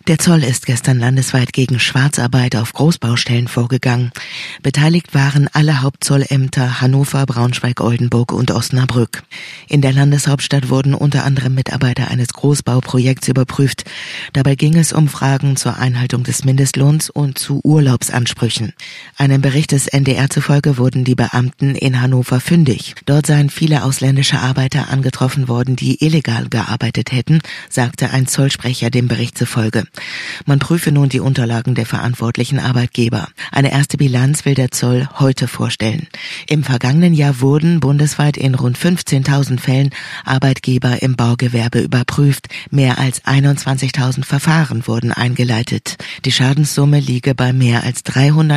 Der Zoll ist gestern landesweit gegen Schwarzarbeit auf Großbaustellen vorgegangen. Beteiligt waren alle Hauptzollämter Hannover, Braunschweig, Oldenburg und Osnabrück. In der Landeshauptstadt wurden unter anderem Mitarbeiter eines Großbauprojekts überprüft. Dabei ging es um Fragen zur Einhaltung des Mindestlohns und zu Urlaubsansprüchen. Einem Bericht des NDR zufolge wurden die Beamten in Hannover fündig. Dort seien viele ausländische Arbeiter angetroffen worden, die illegal gearbeitet hätten, sagte ein Zollsprecher dem Bericht zufolge. Man prüfe nun die Unterlagen der verantwortlichen Arbeitgeber. Eine erste Bilanz will der Zoll heute vorstellen. Im vergangenen Jahr wurden bundesweit in rund 15.000 Fällen Arbeitgeber im Baugewerbe überprüft. Mehr als 21.000 Verfahren wurden eingeleitet. Die Schadenssumme liege bei mehr als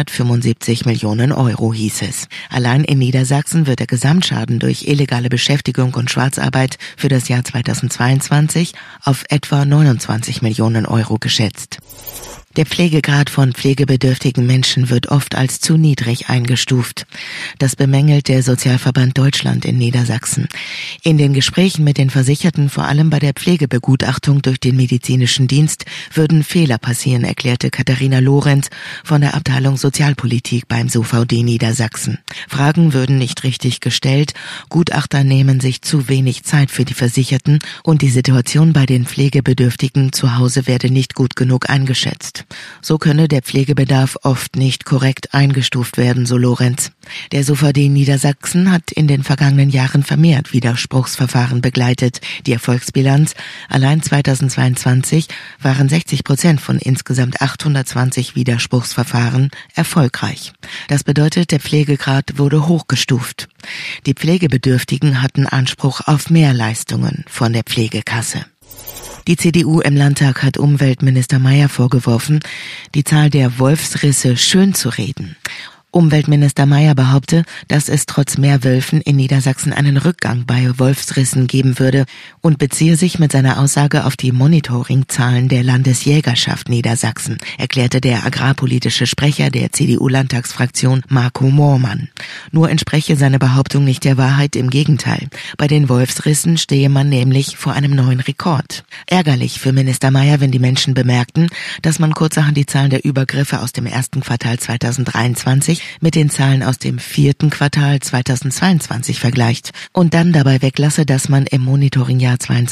375 Millionen Euro, hieß es. Allein in Niedersachsen wird der Gesamtschaden durch illegale Beschäftigung und Schwarzarbeit für das Jahr 2022 auf etwa 29 Millionen Euro geschätzt. Der Pflegegrad von pflegebedürftigen Menschen wird oft als zu niedrig eingestuft. Das bemängelt der Sozialverband Deutschland in Niedersachsen. In den Gesprächen mit den Versicherten, vor allem bei der Pflegebegutachtung durch den medizinischen Dienst, würden Fehler passieren, erklärte Katharina Lorenz von der Abteilung Sozialpolitik beim SOVD Niedersachsen. Fragen würden nicht richtig gestellt, Gutachter nehmen sich zu wenig Zeit für die Versicherten und die Situation bei den Pflegebedürftigen zu Hause werde nicht gut genug eingeschätzt. So könne der Pflegebedarf oft nicht korrekt eingestuft werden, so Lorenz. Der SOVD Niedersachsen hat in den vergangenen Jahren vermehrt Widerspruchsverfahren begleitet. Die Erfolgsbilanz: allein 2022 waren 60% von insgesamt 820 Widerspruchsverfahren erfolgreich. Das bedeutet, der Pflegegrad wurde hochgestuft. Die Pflegebedürftigen hatten Anspruch auf mehr Leistungen von der Pflegekasse. Die CDU im Landtag hat Umweltminister Mayer vorgeworfen, die Zahl der Wolfsrisse schönzureden. Umweltminister Mayer behaupte, dass es trotz mehr Wölfen in Niedersachsen einen Rückgang bei Wolfsrissen geben würde und beziehe sich mit seiner Aussage auf die Monitoringzahlen der Landesjägerschaft Niedersachsen, erklärte der agrarpolitische Sprecher der CDU-Landtagsfraktion Marco Moormann. Nur entspreche seine Behauptung nicht der Wahrheit, im Gegenteil. Bei den Wolfsrissen stehe man nämlich vor einem neuen Rekord. Ärgerlich für Minister Mayer, wenn die Menschen bemerkten, dass man kurzerhand die Zahlen der Übergriffe aus dem ersten Quartal 2023 mit den Zahlen aus dem vierten Quartal 2022 vergleicht und dann dabei weglasse, dass man im Monitoringjahr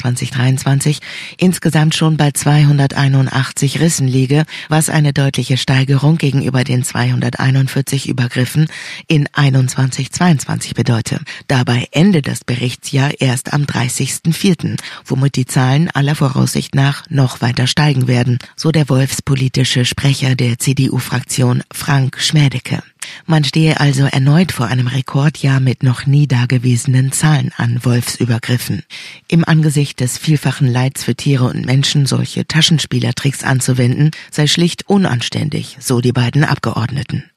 22/23 insgesamt schon bei 281 Rissen liege, was eine deutliche Steigerung gegenüber den 241 Übergriffen in 21/22 bedeute. Dabei ende das Berichtsjahr erst am 30.04., womit die Zahlen aller Voraussicht nach noch weiter steigen werden, so der wolfspolitische Sprecher der CDU-Fraktion Frank Schmädecke. Man stehe also erneut vor einem Rekordjahr mit noch nie dagewesenen Zahlen an Wolfsübergriffen. Im Angesicht des vielfachen Leids für Tiere und Menschen solche Taschenspielertricks anzuwenden, sei schlicht unanständig, so die beiden Abgeordneten.